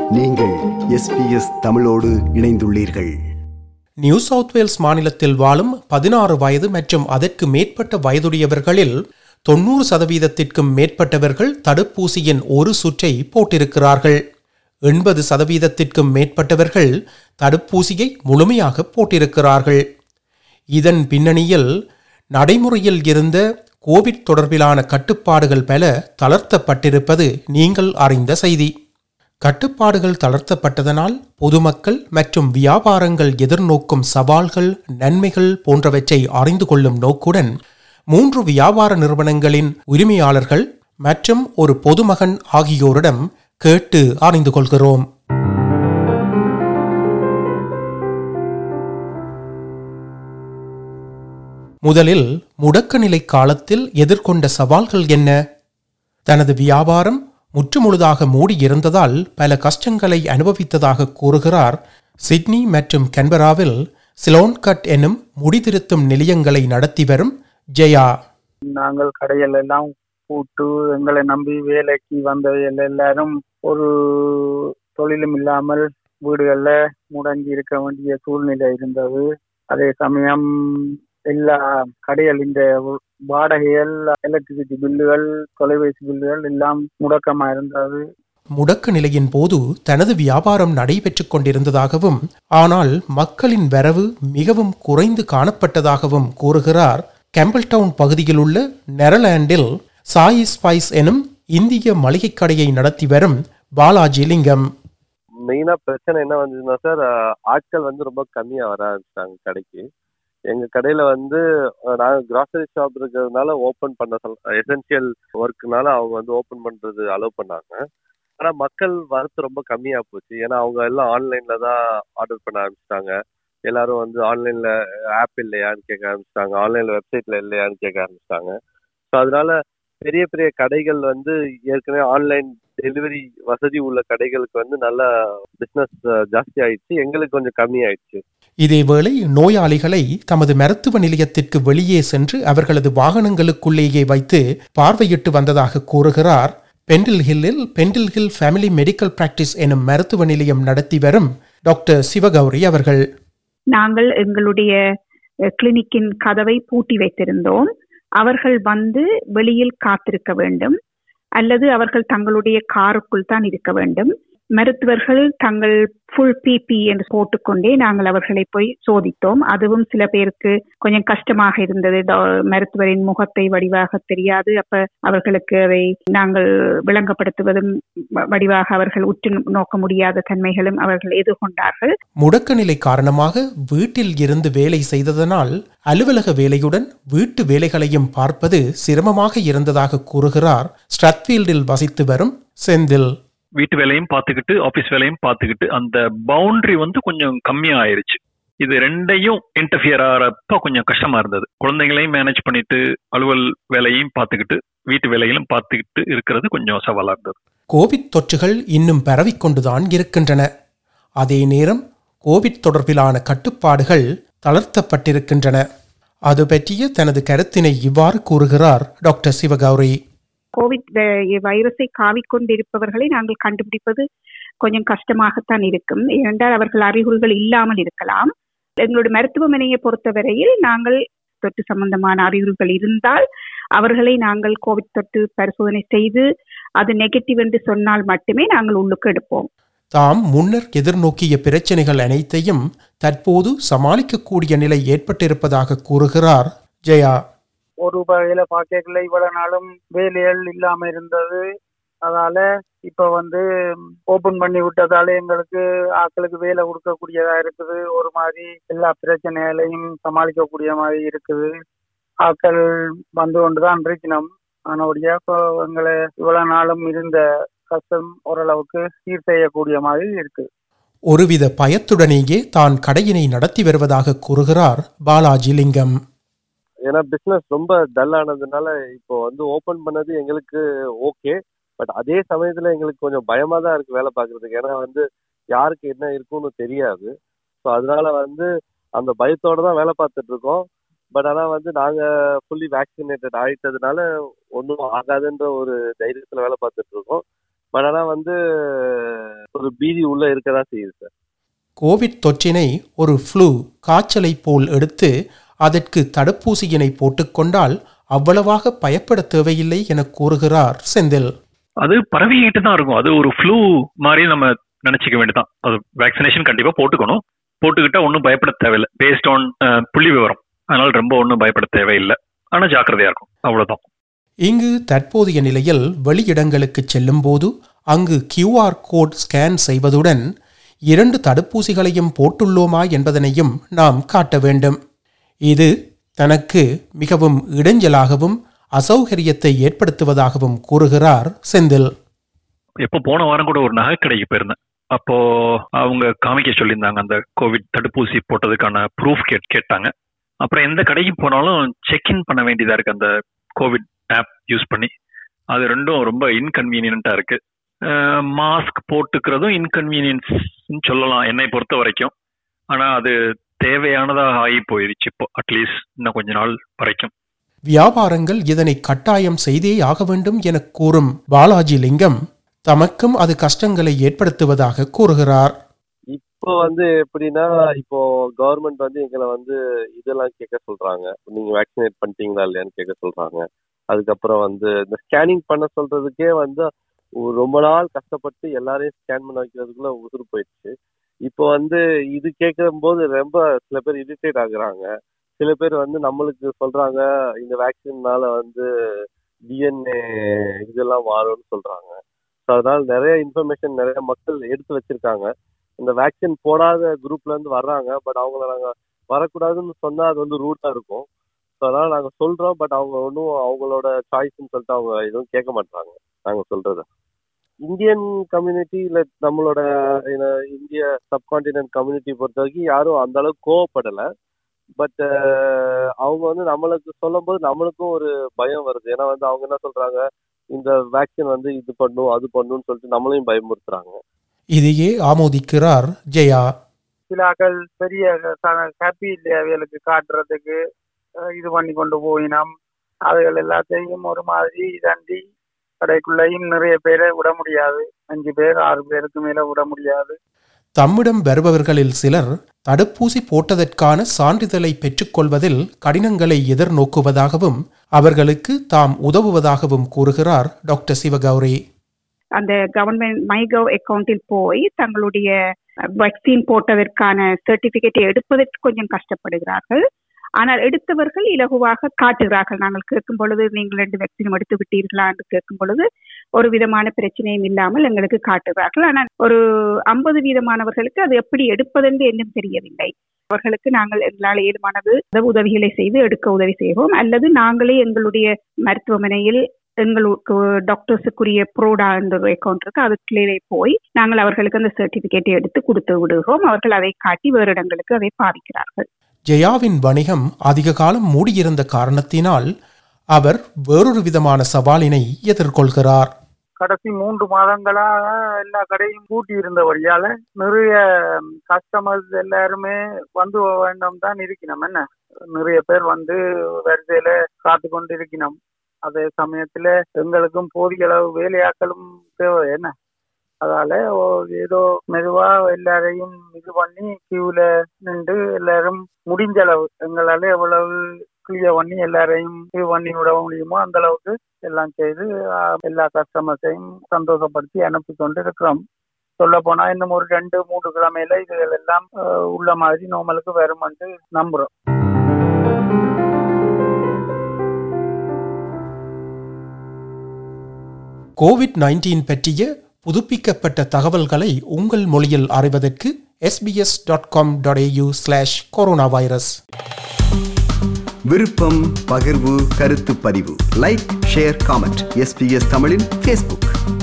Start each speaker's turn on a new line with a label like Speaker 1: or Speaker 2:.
Speaker 1: நீங்கள் SBS தமிழோடு இணைந்துள்ளீர்கள்.
Speaker 2: நியூ சவுத் வேல்ஸ் மாநிலத்தில் வாழும் 16 வயது மற்றும் அதற்கு மேற்பட்ட வயதுடையவர்களில் 90%த்திற்கும் மேற்பட்டவர்கள் தடுப்பூசியின் ஒரு சுற்றை போட்டிருக்கிறார்கள். 80%த்திற்கும் மேற்பட்டவர்கள் தடுப்பூசியை முழுமையாக போட்டிருக்கிறார்கள். இதன் பின்னணியில் நடைமுறையில் இருந்த கோவிட் தொடர்பிலான கட்டுப்பாடுகள் பல தளர்த்தப்பட்டிருப்பது நீங்கள் அறிந்த செய்தி. கட்டுப்பாடுகள் தளர்த்தப்பட்டதனால் பொதுமக்கள் மற்றும் வியாபாரங்கள் எதிர்நோக்கும் சவால்கள், நன்மைகள் போன்றவற்றை அறிந்து கொள்ளும் நோக்குடன் 3 வியாபார நிறுவனங்களின் உரிமையாளர்கள் மற்றும் ஒரு பொதுமகன் ஆகியோரிடம் கேட்டு அறிந்து கொள்கிறோம். முதலில் முடக்கநிலை காலத்தில் எதிர்கொண்ட சவால்கள் என்ன? தனது வியாபாரம் முற்றுமுழுதாக மூடியிருந்ததால் பல கஷ்டங்களை அனுபவித்ததாக கூறுகிறார் சிட்னி மற்றும் கன்பராவில் சிலோன்கட் எனும் முடிதிருத்தும் நிலையங்களை நடத்தி வரும் ஜெயா.
Speaker 3: நாங்கள் கடைகள் எல்லாம் போட்டு எங்களை நம்பி வேலைக்கு வந்த எல்லாரும் ஒரு தொழிலும் இல்லாமல் வீடுகள்ல முடங்கி இருக்க வேண்டிய சூழ்நிலை இருந்தது. அதே சமயம் எல்லா கடைகள் இந்த வாடகைகள், எலக்ட்ரிசிட்டி பில்லுகள், தொலைபேசி பில்லுகள் எல்லாம் முடக்கமா இருந்தது.
Speaker 2: முடக்க நிலையின் போது தனது வியாபாரம் நடைபெற்றுக் கொண்டிருந்ததாகவும் ஆனால் மக்களின் வரவு மிகவும் குறைந்து காணப்பட்டதாகவும் கூறுகிறார் கேம்பிள்டவுன் பகுதியில் உள்ள நெதர்லாந்தில் சாய் ஸ்பைஸ் எனும் இந்திய மளிகை கடையை நடத்தி வரும் பாலாஜி லிங்கம்.
Speaker 4: மெயினா பிரச்சனை என்ன வந்ததுன்னா சார், ஆட்கள் ரொம்ப கம்மியா வர ஆரம்பிச்சிட்டாங்க கடைக்கு. எங்க கடையில நாங்க கிராசரி ஷாப் இருக்கிறதுனால ஓபன் பண்ண எசென்சியல் ஒர்க்குனால அவங்க ஓபன் பண்றது அலோவ் பண்ணாங்க. ஆனா மக்கள் வரத்து ரொம்ப கம்மியா போச்சு. ஏன்னா அவங்க எல்லாம் ஆன்லைன்ல தான் ஆர்டர் பண்ண ஆரம்பிச்சிட்டாங்க. எல்லாரும் ஆன்லைன்ல ஆப் இல்லையான்னு கேட்க ஆரம்பிச்சிட்டாங்க, ஆன்லைன்ல வெப்சைட்ல இல்லையான்னு கேட்க ஆரம்பிச்சிட்டாங்க. ஸோ அதனால பெரிய பெரிய கடைகள் ஏற்கனவே ஆன்லைன் டெலிவரி வசதி உள்ள கடைகளுக்கு நல்ல பிசினஸ் ஜாஸ்தி ஆயிடுச்சு, எங்களுக்கு கொஞ்சம் கம்மி ஆயிடுச்சு.
Speaker 2: இதேவேளை நோயாளிகளை தமது மருத்துவ நிலையத்திற்கு வெளியே சென்று அவர்களது வாகனங்களுக்குள்ளேயே வைத்து பார்வையிட்டு வந்ததாக கூறுகிறார் பெண்டில் ஹில்லில் Pendle hill family medical practice எனும் மருத்துவ நிலையம் நடத்தி வரும் டாக்டர் சிவகௌரி அவர்கள்.
Speaker 5: நாங்கள் எங்களுடைய கிளினிக்கின் கதவை பூட்டி வைத்திருந்தோம். அவர்கள் வெளியில் காத்திருக்க வேண்டும் அல்லது அவர்கள் தங்களுடைய காருக்குள் தான் இருக்க வேண்டும். மருத்துவர்கள் தங்கள் ஃபுல் பிபி என்று போட்டுக்கொண்டே நாங்கள் அவர்களை போய் சோதித்தோம். அதுவும் சில பேருக்கு கொஞ்சம் கஷ்டமாக இருந்தது. மருத்துவரின் முகத்தை வடிவாக தெரியாது. அப்ப அவர்களுக்கு அதை நாங்கள் விளங்கப்படுத்துவதும் வடிவாக அவர்கள் உற்று நோக்க முடியாத தன்மைகளும் அவர்கள் எதிர்கொண்டார்கள்.
Speaker 2: முடக்க நிலை காரணமாக வீட்டில் இருந்து வேலை செய்ததனால் அலுவலக வேலையுடன் வீட்டு வேலைகளையும் பார்ப்பது சிரமமாக இருந்ததாக கூறுகிறார் ஸ்ட்ரத்ஃபீல்டில் வசித்து வரும் செந்தில்.
Speaker 6: வீட்டு வேலையும் பார்த்துக்கிட்டு ஆஃபீஸ் வேலையும் பார்த்துக்கிட்டு அந்த பவுண்டரி கொஞ்சம் கம்மியா ஆயிருச்சு. இது ரெண்டையும் இன்டர்ஃபியர் ஆகிறப்ப கொஞ்சம் கஷ்டமா இருந்தது. குழந்தைகளையும் மேனேஜ் பண்ணிட்டு அலுவல் வேலையும் பார்த்துக்கிட்டு வீட்டு வேலைகளும் பார்த்துக்கிட்டு இருக்கிறது கொஞ்சம் சவாலா இருந்தது.
Speaker 2: கோவிட் தொற்றுகள் இன்னும் பரவிக்கொண்டுதான் இருக்கின்றன. அதே நேரம் கோவிட் தொடர்பிலான கட்டுப்பாடுகள் தளர்த்தப்பட்டிருக்கின்றன. அது பற்றிய தனது கருத்தினை இவ்வாறு கூறுகிறார் டாக்டர் சிவகௌரி.
Speaker 5: கோவிட் வைரஸை காவிக்கொண்டிருப்பவர்களை நாங்கள் கண்டுபிடிப்பது கொஞ்சம் கஷ்டமாகத்தான் இருக்கும். ஏனென்றால் அவர்கள் அறிகுறிகள் இல்லாமல் இருக்கலாம். எங்களுடைய மருத்துவமனையை பொறுத்தவரையில் நாங்கள் தொற்று சம்பந்தமான அறிகுறிகள் இருந்தால் அவர்களை நாங்கள் கோவிட் தொற்று பரிசோதனை செய்து அது நெகட்டிவ் என்று சொன்னால் மட்டுமே நாங்கள் உள்ளுக்கு எடுப்போம்.
Speaker 2: தாம் முன்னர் எதிர்நோக்கிய பிரச்சனைகள் அனைத்தையும் தற்போது சமாளிக்கக்கூடிய நிலை ஏற்பட்டிருப்பதாக கூறுகிறார் ஜெயா.
Speaker 3: ஒரு வகையில பாக்கெட்ல இவ்வளவு நாளும் வேலைகள் இல்லாம இருந்தது. அதால இப்ப ஓபன் பண்ணி விட்டதால எங்களுக்கு ஆட்களுக்கு வேலை கொடுக்கக்கூடியதா இருக்குது. ஒரு மாதிரி எல்லா பிரச்சனைகளையும் சமாளிக்கக்கூடிய மாதிரி இருக்குது. ஆட்கள் கொண்டுதான் இருக்கணும். ஆனபடியா இப்போ எங்களை இவ்வளவு நாளும் இருந்த கஷ்டம் ஓரளவுக்கு சீர் செய்யக்கூடிய மாதிரி இருக்கு.
Speaker 2: ஒருவித பயத்துடனேயே தான் கடையினை நடத்தி வருவதாக கூறுகிறார் பாலாஜி லிங்கம்.
Speaker 4: ஏன்னா பிசினஸ் ரொம்ப டல் ஆனதுனால இப்போ ஓபன் பண்ணது எங்களுக்கு ஓகே. பட் அதே சமயத்துல எங்களுக்கு கொஞ்சம் பயமா தான் இருக்கு வேலை பார்க்கறதுக்கு. ஏன்னா யாருக்கு என்ன இருக்கும்னு தெரியாது. ஸோ அதனால அந்த பயத்தோட தான் வேலை பார்த்துட்டு இருக்கோம். பட் ஆனா நாங்க ஃபுல்லி வேக்சினேட்டட் ஆயிட்டதுனால ஒன்றும் ஆகாதுன்ற ஒரு தைரியத்துல வேலை பார்த்துட்டு இருக்கோம். பட் ஆனால் வந்து ஒரு பீதி உள்ள இருக்கதான் செய்யுது சார்.
Speaker 2: கோவிட் தொற்றினை ஒரு ஃப்ளூ காய்ச்சலை போல் எடுத்து அதற்கு தடுப்பூசியினை போட்டுக்கொண்டால் அவ்வளவாக பயப்பட தேவையில்லை என கூறுகிறார் செந்தில்.
Speaker 6: அது பரவிக்கிட்டு தான் இருக்கும். அது ஒரு ஃப்ளூ மாதிரி நம்ம நினைச்சிக்க வேண்டியதான். அது வேக்சினேஷன் கண்டிப்பா போட்டுக்கணும். போட்டுக்கிட்டா ஒன்றும் பயப்பட தேவையில்லை. பேஸ்ட் ஆன் புள்ளி விவரம். அதனால ரொம்ப ஒன்றும் பயப்பட தேவையில்லை. ஆனால் ஜாக்கிரதையா இருக்கும், அவ்வளவுதான்.
Speaker 2: இங்கு தற்போதைய நிலையில் வெளியிடங்களுக்கு செல்லும் போது அங்கு QR கோட் ஸ்கேன் செய்வதுடன் 2 தடுப்பூசிகளையும் போட்டுள்ளோமா என்பதனையும் நாம் காட்ட வேண்டும். இது தனக்கு மிகவும் இடைஞ்சலாகவும் அசௌகரியத்தை ஏற்படுத்துவதாகவும் கூறுகிறார் செந்தில்.
Speaker 6: எப்போ போன வாரம் கூட ஒரு நகைக்கடைக்கு போயிருந்தேன். அப்போ அவங்க காமிக்க சொல்லியிருந்தாங்க, அந்த கோவிட் தடுப்பூசி போட்டதுக்கான ப்ரூஃப் கேட்டாங்க. அப்புறம் எந்த கடைக்கு போனாலும் செக்இன் பண்ண வேண்டியதா இருக்கு அந்த கோவிட் ஆப் யூஸ் பண்ணி. அது ரெண்டும் ரொம்ப இன்கன்வீனியன்ட்டா இருக்கு. மாஸ்க் போட்டுக்கிறதும் இன்கன்வீனியன்ஸ் சொல்லலாம் என்னை பொறுத்த வரைக்கும். ஆனா அது தேவையானதாக ஆகி போயிருச்சு இப்போ, அட்லீஸ்ட் இன்னும் கொஞ்ச நாள் வரைக்கும்.
Speaker 2: வியாபாரங்கள் இதனை கட்டாயம் செய்தே ஆக வேண்டும் என கூறும் பாலாஜி லிங்கம் தமக்கும் அது கஷ்டங்களை ஏற்படுத்துவதாக கூறுகிறார்.
Speaker 4: இப்போ வந்து எப்படின்னா, இப்போ கவர்மெண்ட் வந்து எங்களை வந்து இதெல்லாம் கேட்க சொல்றாங்க, நீங்க வேக்சினேட் பண்ணிட்டீங்களா இல்லையான்னு கேட்க சொல்றாங்க. அதுக்கப்புறம் வந்து இந்த ஸ்கேனிங் பண்ண சொல்றதுக்கே வந்து ரொம்ப நாள் கஷ்டப்பட்டு எல்லாரையும் ஸ்கேன் பண்ண வைக்கிறதுக்குள்ள உசுறு போயிடுச்சு. இப்போ வந்து இது கேட்கும் போது ரொம்ப சில பேர் இரிட்டேட் ஆகுறாங்க. சில பேர் வந்து நம்மளுக்கு சொல்றாங்க இந்த வேக்சின்னால வந்து DNA இதெல்லாம் மாறும்னு சொல்றாங்க. ஸோ அதனால நிறைய இன்ஃபர்மேஷன் நிறைய மக்கள் எடுத்து வச்சிருக்காங்க. இந்த வேக்சின் போடாத குரூப்ல இருந்து வர்றாங்க. பட் அவங்கள நாங்கள் வரக்கூடாதுன்னு சொன்னா அது வந்து ரூட்டா இருக்கும். ஸோ அதனால நாங்கள் சொல்றோம். பட் அவங்க ஒன்றும் அவங்களோட சாய்ஸ்ன்னு சொல்லிட்டு அவங்க எதுவும் கேட்க மாட்டாங்க நாங்கள் சொல்றத. இந்தியன் கம்யூனிட்டி இல்லை நம்மளோட இந்திய சப்கான்டினென்ட் கம்யூனிட்டி பொறுத்த வரைக்கும் யாரும் அந்த அளவுக்கு கோவப்படலை. பட் அவங்க வந்து நம்மளுக்கு சொல்லும் போது நம்மளுக்கும் ஒரு பயம் வருது. ஏன்னா வந்து அவங்க என்ன சொல்றாங்க, இந்த வேக்சின் வந்து இது பண்ணும் அது பண்ணுன்னு சொல்லிட்டு நம்மளையும் பயமுறுத்துறாங்க.
Speaker 2: இதையே ஆமோதிக்கிறார் ஜெயா.
Speaker 3: சிலாக்கள் பெரிய ஹாப்பி லேவலுக்கு காட்டுறதுக்கு இது பண்ணி கொண்டு போயினோம். அதுகள் எல்லாத்தையும் ஒரு மாதிரி தாண்டி கடைக்குள்ளையும் நிறைய பேரை விட முடியாது. 5 பேர் 6 பேருக்கு மேல விட முடியாது.
Speaker 2: தம்மிடம் வருபவர்களில் சிலர் தடுப்பூசி போட்டதற்கான சான்றிதழை பெற்றுக்கொள்வதில் கடினங்களை எதிர்நோக்குவதாகவும் அவர்களுக்கு தாம் உதவுவதாகவும் கூறுகிறார் டாக்டர் சிவகௌரி.
Speaker 5: அந்த கவர்மெண்ட் மைகவ் அக்கௌண்டில் போய் தங்களுடைய வேக்சின் போட்டதற்கான சர்டிபிகேட்டை எடுப்பதற்கு கொஞ்சம் கஷ்டப்படுகிறார்கள். ஆனால் எடுத்தவர்கள் இலகுவாக காட்டுகிறார்கள். நாங்கள் கேட்கும் பொழுது நீங்கள் 2 வேக்சினும் எடுத்து விட்டீர்களா என்று கேட்கும் பொழுது ஒரு விதமான பிரச்சனையும் இல்லாமல் எங்களுக்கு காட்டுகிறார்கள். ஆனால் ஒரு 50% அது எப்படி எடுப்பதென்று இன்னும் தெரியவில்லை. அவர்களுக்கு நாங்கள் எங்களால் ஏதுமானது உதவிகளை செய்து எடுக்க உதவி செய்வோம். அல்லது நாங்களே எங்களுடைய மருத்துவமனையில் எங்களுக்கு டாக்டர்ஸுக்குரிய ப்ரோடா என்ற ஒரு அக்கௌண்ட் இருக்கு, அதுக்குள்ளே போய் நாங்கள் அவர்களுக்கு அந்த சர்டிபிகேட்டை எடுத்து கொடுத்து விடுகிறோம். அவர்கள் அதை காட்டி வேறு இடங்களுக்கு அதை பாவிக்கிறார்கள்.
Speaker 2: ஜெயாவின் வணிகம் அதிக காலம் மூடியிருந்த காரணத்தினால் அவர் வேறொரு விதமான சவாலினை எதிர்கொள்கிறார்.
Speaker 3: கடைசி 3 மாதங்களாக எல்லா கடையும் பூட்டி இருந்தபடியால நிறைய கஸ்டமர்ஸ் எல்லாருமே வந்து வேண்டும் தான் இருக்கணும். என்ன நிறைய பேர் வந்து வரிசையில காத்து கொண்டு இருக்கணும். அதே சமயத்துல எங்களுக்கும் போதிய அளவு வேலையாக்களும் தேவை. என்ன அதால ஏதோ மெதுவா எல்லாரையும் இது பண்ணி கியூல நின்று எல்லாரும் முடிஞ்ச அளவு எங்களால எவ்வளவு கிளியர் பண்ணி எல்லாரையும் இது பண்ணி விட முடியுமோ அந்த அளவுக்கு எல்லாம் செய்து எல்லா கஸ்டமர்ஸையும் சந்தோஷப்படுத்தி அனுப்பி கொண்டு இருக்கிறோம். சொல்ல போனா இன்னும் ஒரு 2-3 கிழமையில இதுகள் எல்லாம் உள்ள மாதிரி நார்மலுக்கு வரும் என்று நம்புறோம்.
Speaker 2: கோவிட்-19 பற்றிய புதுப்பிக்கப்பட்ட தகவல்களை உங்கள் மொழியில் அறிவதற்கு sbs.com.au/coronavirus.
Speaker 1: விருப்பம், பகிர்வு, கருத்து பதிவு, லைக், ஷேர், காமெண்ட். SBS தமிழின் Facebook.